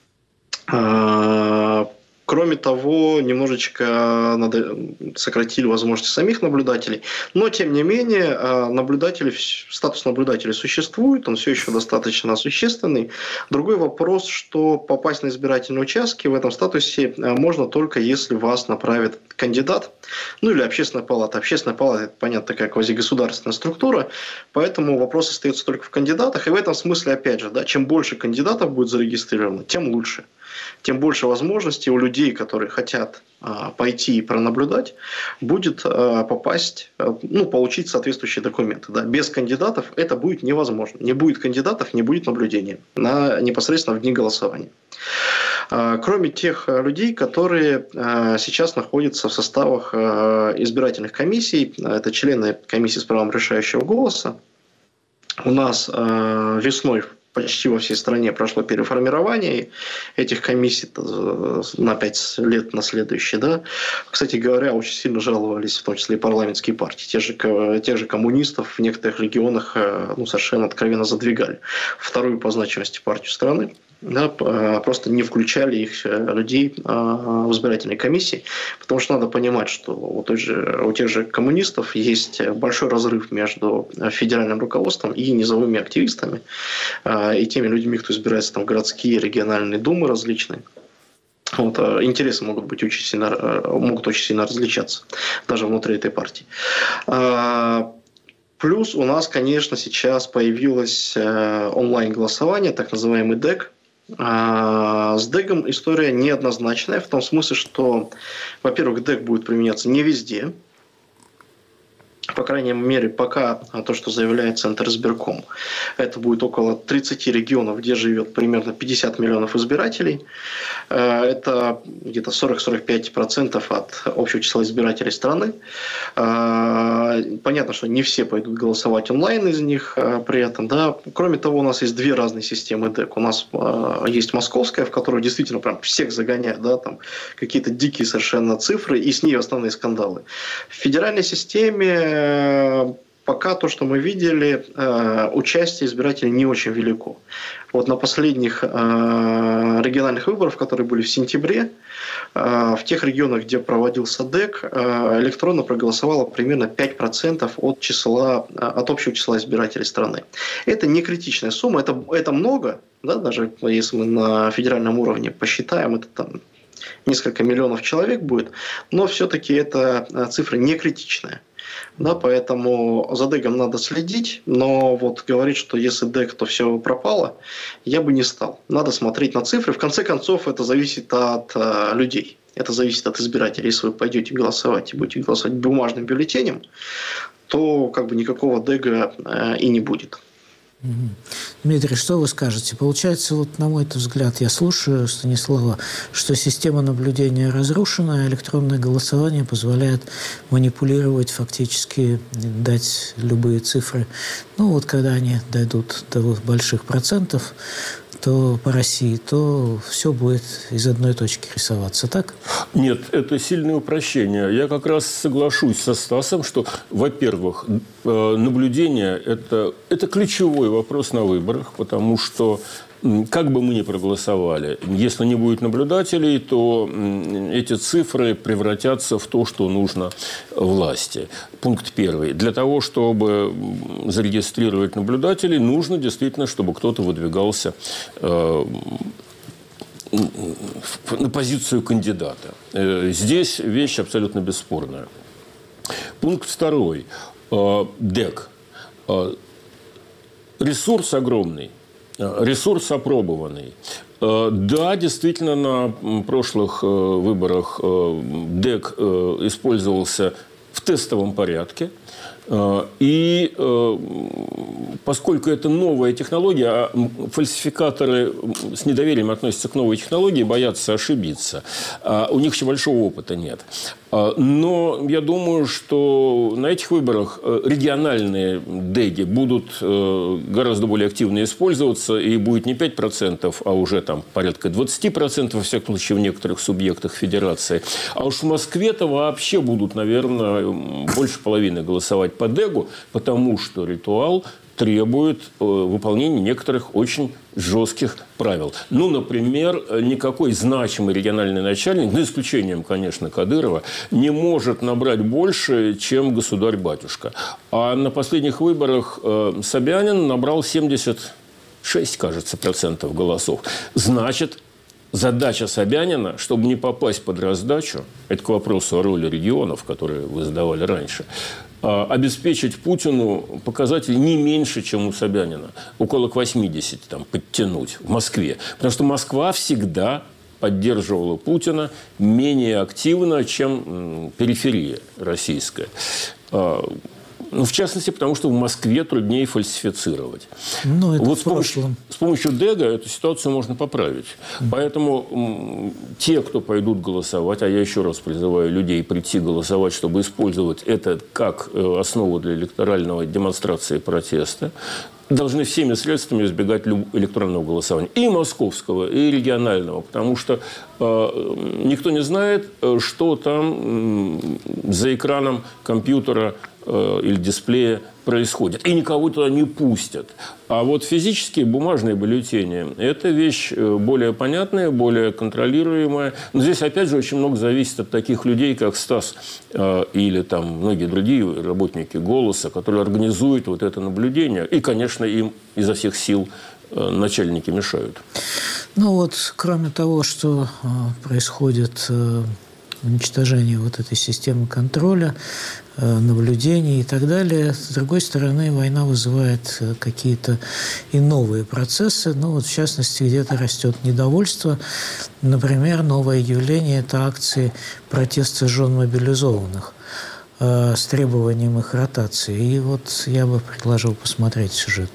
Кроме того, немножечко надо, сократили возможности самих наблюдателей, но, тем не менее, наблюдатели, статус наблюдателя существует, он все еще достаточно существенный. Другой вопрос, что попасть на избирательные участки в этом статусе можно только если вас направит кандидат, ну или общественная палата. Общественная палата, это, понятно, такая квазигосударственная структура, поэтому вопрос остается только в кандидатах. И в этом смысле, опять же, да, чем больше кандидатов будет зарегистрировано, тем лучше. Тем больше возможностей у людей, которые хотят а, пойти и пронаблюдать, будет а, попасть, а, ну, получить соответствующие документы. Да. Без кандидатов это будет невозможно. Не будет кандидатов, не будет наблюдения на, непосредственно в дни голосования. А, кроме тех людей, которые а, сейчас находятся в составах а, избирательных комиссий, это члены комиссии с правом решающего голоса. У нас а, весной почти во всей стране прошло переформирование этих комиссий на пять лет на следующие. Да. Кстати говоря, очень сильно жаловались, в том числе и парламентские партии. Те же, тех же коммунистов в некоторых регионах ну, совершенно откровенно задвигали. Вторую по значимости партию страны. Да, просто не включали их людей в избирательные комиссии, потому что надо понимать, что у, той же, у тех же коммунистов есть большой разрыв между федеральным руководством и низовыми активистами, и теми людьми, кто избирается там, в городские, региональные думы различные. Вот, интересы могут быть очень сильно, могут очень сильно различаться даже внутри этой партии. Плюс у нас, конечно, сейчас появилось онлайн-голосование, так называемый ДЭК. С ДЭКом история неоднозначная, в том смысле, что, во-первых, ДЭК будет применяться не везде. По крайней мере, пока то, что заявляет Центр избирком, это будет около тридцати регионов, где живет примерно пятьдесят миллионов избирателей. Это где-то сорок-сорок пять процентов от общего числа избирателей страны. Понятно, что не все пойдут голосовать онлайн из них при этом. Да. Кроме того, у нас есть две разные системы ДЭК. У нас есть московская, в которую действительно прям всех загоняют, да, там какие-то дикие совершенно цифры, и с ней основные скандалы. В федеральной системе пока то, что мы видели, участие избирателей не очень велико. Вот на последних региональных выборах, которые были в сентябре, в тех регионах, где проводился ДЭК, электронно проголосовало примерно пять процентов от, числа, от общего числа избирателей страны. Это не критичная сумма, это, это много, да, даже если мы на федеральном уровне посчитаем, это там несколько миллионов человек будет, но все-таки эта цифра не критичная. Да, поэтому за дэгом надо следить, но вот говорить, что если дэг, то все пропало, я бы не стал. Надо смотреть на цифры. В конце концов, это зависит от э, людей. Это зависит от избирателей. Если вы пойдете голосовать и будете голосовать бумажным бюллетенем, то как бы никакого дэга э, и не будет. Дмитрий, что вы скажете? Получается, вот на мой взгляд, я слушаю Станислава, что система наблюдения разрушена, а электронное голосование позволяет манипулировать, фактически дать любые цифры. Ну вот когда они дойдут до больших процентов, то по России, то все будет из одной точки рисоваться, так? Нет, это сильное упрощение. Я как раз соглашусь со Стасом, что, во-первых, наблюдение – это, это ключевой вопрос на выборах, потому что как бы мы ни проголосовали, если не будет наблюдателей, то эти цифры превратятся в то, что нужно власти. Пункт первый. Для того, чтобы зарегистрировать наблюдателей, нужно действительно, чтобы кто-то выдвигался э, на позицию кандидата. Здесь вещь абсолютно бесспорная. Пункт второй. ДЭК. Ресурс огромный. Ресурс опробованный. Да, действительно, на прошлых выборах ДЭК использовался в тестовом порядке. И поскольку это новая технология, а фальсификаторы с недоверием относятся к новой технологии, боятся ошибиться. У них еще большого опыта нет. Но я думаю, что на этих выборах региональные дэги будут гораздо более активно использоваться, и будет не пять процентов, а уже там порядка двадцать процентов, во всяком случае, в некоторых субъектах федерации. А уж в Москве-то вообще будут, наверное, больше половины голосовать по дэгу, потому что ритуал требует э, выполнения некоторых очень жестких правил. Ну, например, никакой значимый региональный начальник, за исключением, конечно, Кадырова, не может набрать больше, чем государь-батюшка. А на последних выборах э, Собянин набрал семьдесят шесть, кажется, процентов голосов. Значит, задача Собянина, чтобы не попасть под раздачу, это к вопросу о роли регионов, которые вы задавали раньше, обеспечить Путину показатель не меньше, чем у Собянина. Около к восьмидесяти там, подтянуть в Москве. Потому что Москва всегда поддерживала Путина менее активно, чем периферия российская. Ну, в частности, потому что в Москве труднее фальсифицировать. Ну, это вот в с помощью, с помощью дэга эту ситуацию можно поправить. Mm. Поэтому м, те, кто пойдут голосовать, а я еще раз призываю людей прийти голосовать, чтобы использовать это как э, основу для электорального демонстрации протеста, должны всеми средствами избегать электронного голосования. И московского, и регионального. Потому что э, никто не знает, что там э, за экраном компьютера э, или дисплея происходит. И никого туда не пустят. А вот физические бумажные бюллетени – это вещь более понятная, более контролируемая. Но здесь, опять же, очень много зависит от таких людей, как Стас э, или там многие другие работники «Голоса», которые организуют вот это наблюдение. И, конечно, им изо всех сил э, начальники мешают. Ну вот, кроме того, что э, происходит э, уничтожение вот этой системы контроля, наблюдений и так далее. С другой стороны, война вызывает какие-то и новые процессы. Ну, вот в частности, где-то растет недовольство. Например, новое явление – это акции протеста жен мобилизованных э, с требованием их ротации. И вот я бы предложил посмотреть сюжет.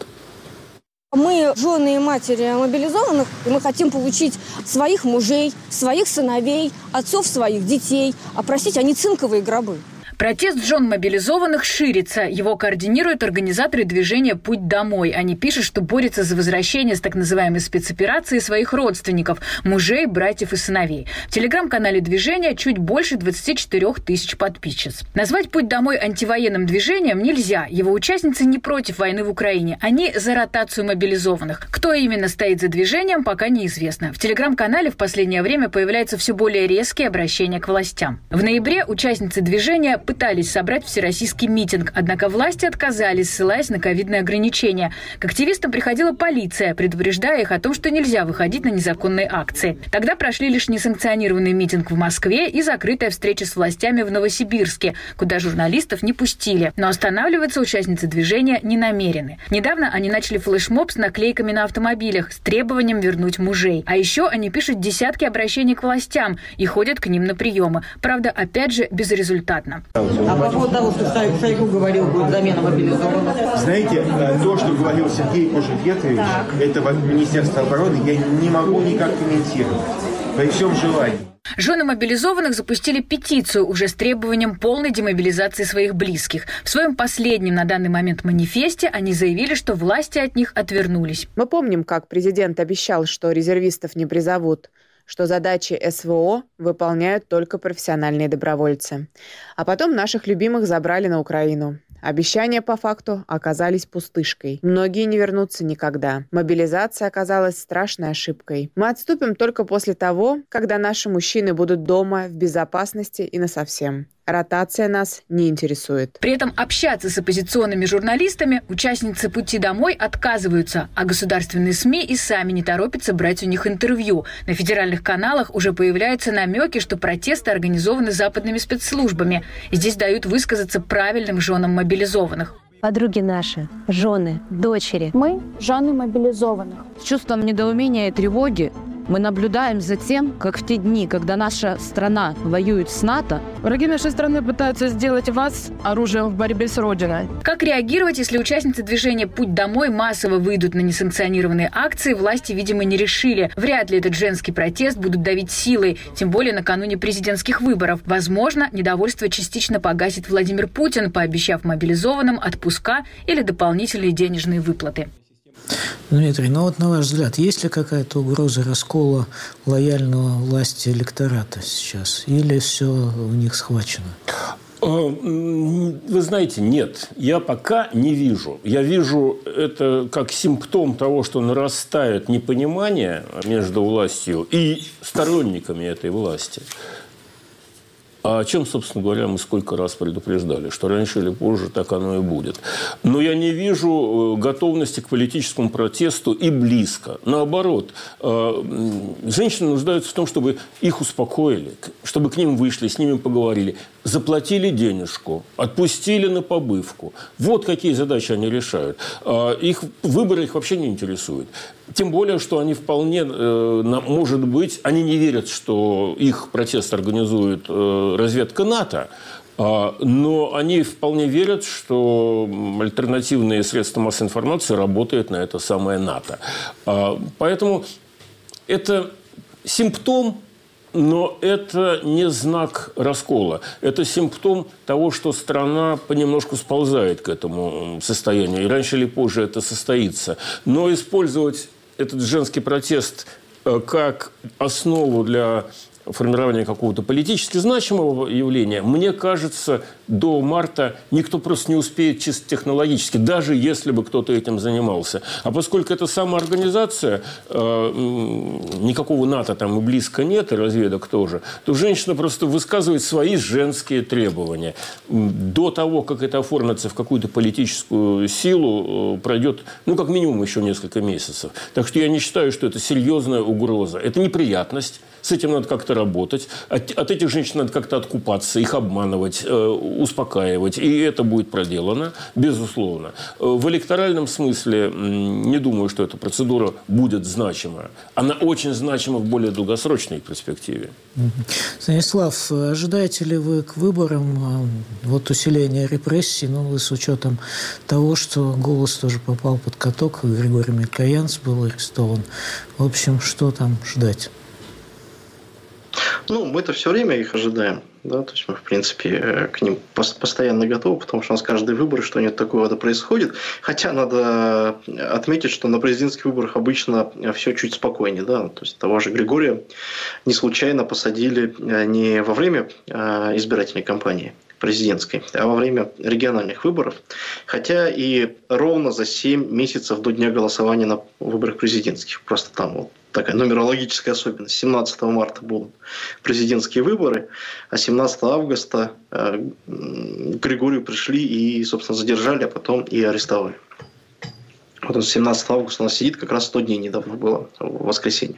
Мы, жены и матери мобилизованных, и мы хотим получить своих мужей, своих сыновей, отцов своих детей, опросить они цинковые гробы. Протест жен мобилизованных ширится. Его координируют организаторы движения «Путь домой». Они пишут, что борются за возвращение с так называемой спецоперации своих родственников, мужей, братьев и сыновей. В телеграм-канале движения чуть больше двадцати четырёх тысяч подписчиц. Назвать «Путь домой» антивоенным движением нельзя. Его участницы не против войны в Украине. Они за ротацию мобилизованных. Кто именно стоит за движением, пока неизвестно. В телеграм-канале в последнее время появляются все более резкие обращения к властям. В ноябре участницы движения попытались собрать всероссийский митинг, однако власти отказались, ссылаясь на ковидные ограничения. К активистам приходила полиция, предупреждая их о том, что нельзя выходить на незаконные акции. Тогда прошли лишь несанкционированный митинг в Москве и закрытая встреча с властями в Новосибирске, куда журналистов не пустили. Но останавливаться участницы движения не намерены. Недавно они начали флешмоб с наклейками на автомобилях с требованием вернуть мужей. А еще они пишут десятки обращений к властям и ходят к ним на приемы. Правда, опять же, безрезультатно. А по поводу того, что Шойгу говорил, будет замена мобилизованных? Знаете, то, что говорил Сергей Кожегетович, этого Министерства обороны, я не могу никак комментировать. При всем желании. Жены мобилизованных запустили петицию уже с требованием полной демобилизации своих близких. В своем последнем на данный момент манифесте они заявили, что власти от них отвернулись. Мы помним, как президент обещал, что резервистов не призовут, что задачи СВО выполняют только профессиональные добровольцы. А потом наших любимых забрали на Украину. Обещания по факту оказались пустышкой. Многие не вернутся никогда. Мобилизация оказалась страшной ошибкой. Мы отступим только после того, когда наши мужчины будут дома, в безопасности и насовсем. Ротация нас не интересует. При этом общаться с оппозиционными журналистами участницы «Пути домой» отказываются, а государственные СМИ и сами не торопятся брать у них интервью. На федеральных каналах уже появляются намеки, что протесты организованы западными спецслужбами. И здесь дают высказаться правильным женам мобилизованных. Подруги наши, жены, дочери. Мы – жены мобилизованных. С чувством недоумения и тревоги мы наблюдаем за тем, как в те дни, когда наша страна воюет с НАТО, враги нашей страны пытаются сделать вас оружием в борьбе с Родиной. Как реагировать, если участницы движения «Путь домой» массово выйдут на несанкционированные акции, власти, видимо, не решили. Вряд ли этот женский протест будут давить силой, тем более накануне президентских выборов. Возможно, недовольство частично погасит Владимир Путин, пообещав мобилизованным отпуска или дополнительные денежные выплаты. Дмитрий, ну вот на ваш взгляд, есть ли какая-то угроза раскола лояльного власти электората сейчас? Или все у них схвачено? Вы знаете, нет. Я пока не вижу. Я вижу это как симптом того, что нарастает непонимание между властью и сторонниками этой власти. А о чем, собственно говоря, мы сколько раз предупреждали, что раньше или позже так оно и будет. Но я не вижу готовности к политическому протесту и близко. Наоборот, женщины нуждаются в том, чтобы их успокоили, чтобы к ним вышли, с ними поговорили, заплатили денежку, отпустили на побывку. Вот какие задачи они решают. Их выборы их вообще не интересуют. Тем более, что они вполне, может быть, они не верят, что их протест организует разведка НАТО, но они вполне верят, что альтернативные средства массовой информации работают на это самое НАТО. Поэтому это симптом, но это не знак раскола. Это симптом того, что страна понемножку сползает к этому состоянию. И раньше или позже это состоится. Но использовать этот женский протест как основу для формирования какого-то политически значимого явления, мне кажется, до марта никто просто не успеет чисто технологически, даже если бы кто-то этим занимался. А поскольку это самоорганизация, э, никакого НАТО там и близко нет, и разведок тоже, то женщина просто высказывает свои женские требования. До того, как это оформится в какую-то политическую силу, пройдет, ну, как минимум, еще несколько месяцев. Так что я не считаю, что это серьезная угроза. Это неприятность. С этим надо как-то работать. От, от этих женщин надо как-то откупаться, их обманывать, э, успокаивать. И это будет проделано, безусловно. В электоральном смысле не думаю, что эта процедура будет значима. Она очень значима в более долгосрочной перспективе. Станислав, ожидаете ли вы к выборам вот усиления репрессий, ну, с учетом того, что «Голос» тоже попал под каток, Григорий Микоянц был арестован. В общем, что там ждать? Ну, мы-то все время их ожидаем. Да? То есть мы, в принципе, к ним постоянно готовы, потому что у нас каждый выбор что-нибудь такое происходит. Хотя надо отметить, что на президентских выборах обычно все чуть спокойнее. Да? То есть того же Григория не случайно посадили не во время избирательной кампании. президентской, а во время региональных выборов. Хотя и ровно за семь месяцев до дня голосования на выборах президентских. Просто там вот такая нумерологическая особенность. семнадцатого марта будут президентские выборы, а семнадцатого августа э, к Григорию пришли и, собственно, задержали, а потом и арестовали. Вот семнадцатого августа у нас сидит, как раз сто дней недавно было, в воскресенье.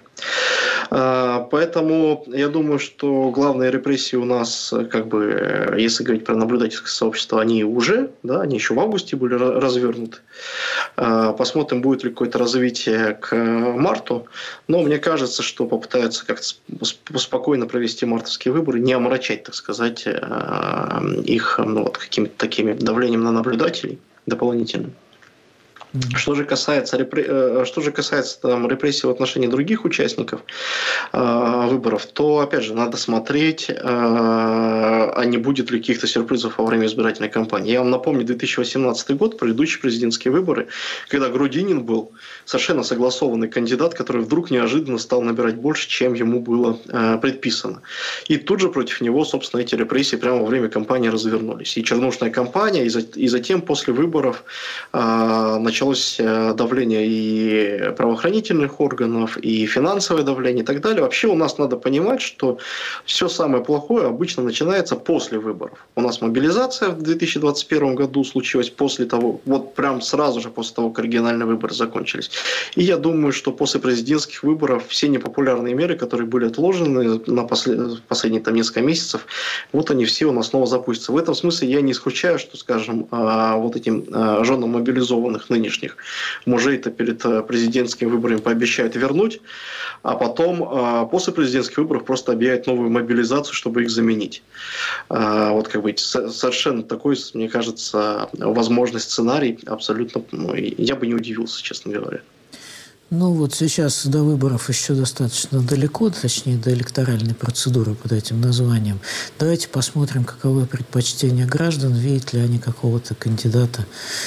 Поэтому я думаю, что главные репрессии у нас, как бы, если говорить про наблюдательское сообщество, они уже, да, они еще в августе были развернуты. Посмотрим, будет ли какое-то развитие к марту. Но мне кажется, что попытаются как-то спокойно провести мартовские выборы, не омрачать, так сказать, их, ну, вот, какими-то такими давлением на наблюдателей дополнительным. Что же касается, репре... что же касается там, репрессий в отношении других участников э, выборов, то, опять же, надо смотреть, э, а не будет ли каких-то сюрпризов во время избирательной кампании. Я вам напомню, две тысячи восемнадцатый год, предыдущие президентские выборы, когда Грудинин был совершенно согласованный кандидат, который вдруг неожиданно стал набирать больше, чем ему было э, предписано. И тут же против него, собственно, эти репрессии прямо во время кампании развернулись. И чернушная кампания, и, за... и затем после выборов э, началось давление и правоохранительных органов, и финансовое давление и так далее. Вообще у нас надо понимать, что все самое плохое обычно начинается после выборов. У нас мобилизация в две тысячи двадцать первом году случилась после того, вот прям сразу же после того, как региональные выборы закончились. И я думаю, что после президентских выборов все непопулярные меры, которые были отложены на послед... последние там, несколько месяцев, вот они все у нас снова запустятся. В этом смысле я не исключаю, что, скажем, вот этим женам мобилизованных нынешних мужей-то перед президентскими выборами пообещают вернуть, а потом после президентских выборов просто объявят новую мобилизацию, чтобы их заменить. Вот как бы совершенно такой, мне кажется, возможный сценарий абсолютно, ну, я бы не удивился, честно говоря. Ну вот сейчас до выборов еще достаточно далеко, точнее до электоральной процедуры под этим названием. Давайте посмотрим, каковы предпочтения граждан, видят ли они какого-то кандидата.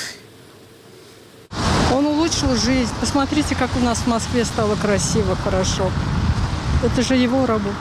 Он улучшил жизнь. Посмотрите, как у нас в Москве стало красиво, хорошо. Это же его работа.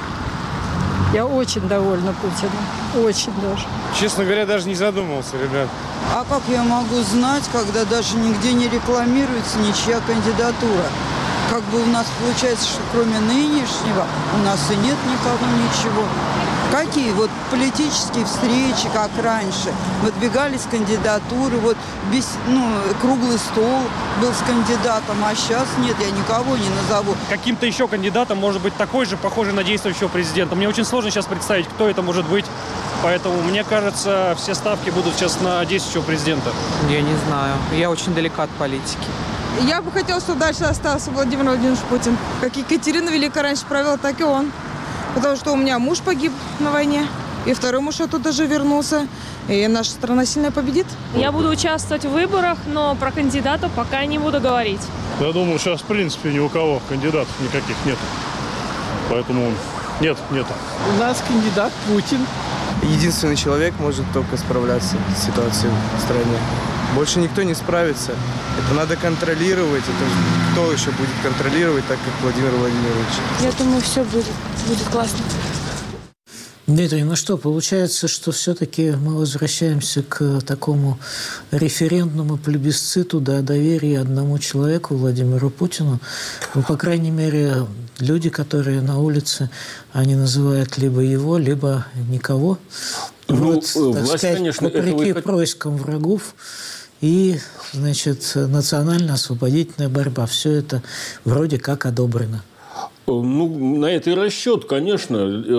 Я очень довольна Путиным. Очень даже. Честно говоря, даже не задумывался, ребят. А как я могу знать, когда даже нигде не рекламируется ничья кандидатура? Как бы у нас получается, что кроме нынешнего у нас и нет никого, ничего. Какие вот политические встречи, как раньше, выдвигались кандидатуры, вот без, ну, круглый стол был с кандидатом, а сейчас нет, я никого не назову. Каким-то еще кандидатом может быть такой же, похожий на действующего президента. Мне очень сложно сейчас представить, кто это может быть, поэтому мне кажется, все ставки будут сейчас на действующего президента. Я не знаю, я очень далека от политики. Я бы хотела, чтобы дальше остался Владимир Владимирович Путин. Как Екатерина Великая раньше правила, так и он. Потому что у меня муж погиб на войне, и второй муж оттуда же вернулся, и наша страна сильно победит. Я буду участвовать в выборах, но про кандидата пока не буду говорить. Я думаю, сейчас в принципе ни у кого кандидатов никаких нет. Поэтому нет, нет. У нас кандидат Путин. Единственный человек может только справляться с ситуацией в стране. Больше никто не справится. Это надо контролировать. Это кто еще будет контролировать, так как Владимир Владимирович? Я думаю, все будет. Будет классно. Дмитрий, ну что, получается, что все-таки мы возвращаемся к такому референдуму, плебисциту, да, доверия одному человеку, Владимиру Путину. Ну, по крайней мере, люди, которые на улице, они называют либо его, либо никого. Ну, вот, так власть, сказать, конечно, вопреки этого... проискам врагов и, значит, национально-освободительная борьба. Все это вроде как одобрено. Ну, на это и расчет, конечно.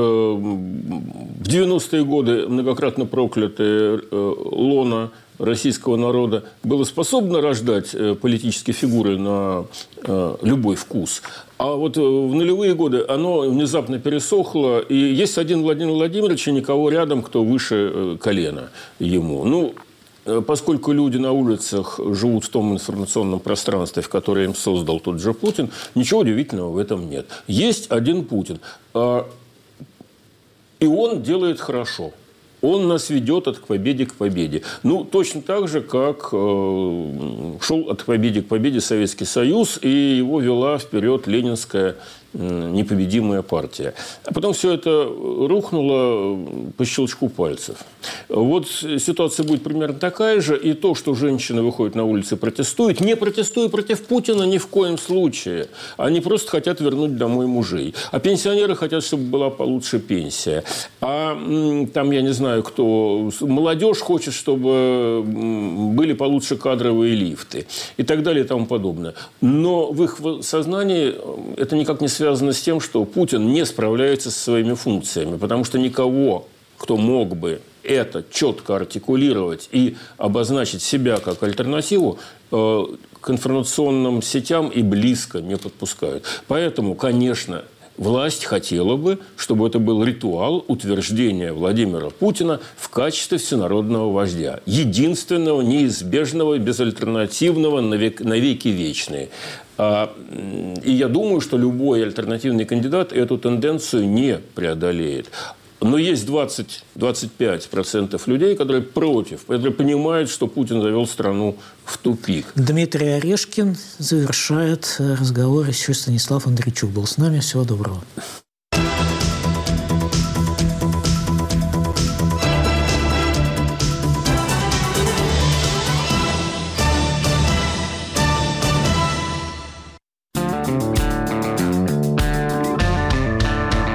В девяностые годы многократно проклятое лоно российского народа было способно рождать политические фигуры на любой вкус. А вот в нулевые годы оно внезапно пересохло, и есть один Владимир Владимирович, и никого рядом, кто выше колена ему. Ну, поскольку люди на улицах живут в том информационном пространстве, в которое им создал тот же Путин, ничего удивительного в этом нет. Есть один Путин. И он делает хорошо. Он нас ведет от победы к победе. Ну, точно так же, как шел от победы к победе Советский Союз, и его вела вперед ленинская непобедимая партия. А потом все это рухнуло по щелчку пальцев. Вот ситуация будет примерно такая же. И то, что женщины выходят на улицы и протестуют, не протестуют против Путина ни в коем случае. Они просто хотят вернуть домой мужей. А пенсионеры хотят, чтобы была получше пенсия. А там, я не знаю, кто... Молодежь хочет, чтобы были получше кадровые лифты. И так далее и тому подобное. Но в их сознании это никак не связано с тем, что Путин не справляется со своими функциями. Потому что никого, кто мог бы это четко артикулировать и обозначить себя как альтернативу, к информационным сетям и близко не подпускают. Поэтому, конечно, власть хотела бы, чтобы это был ритуал утверждения Владимира Путина в качестве всенародного вождя. Единственного, неизбежного, безальтернативного, навеки вечный. И я думаю, что любой альтернативный кандидат эту тенденцию не преодолеет. Но есть двадцать-двадцать пять процентов людей, которые против, которые понимают, что Путин завел страну в тупик. Дмитрий Орешкин завершает разговор. Еще Станислав Андрейчук был с нами. Всего доброго.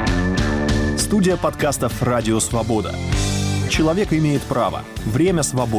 Студия подкастов «Радио Свобода». Человек имеет право. Время свободы.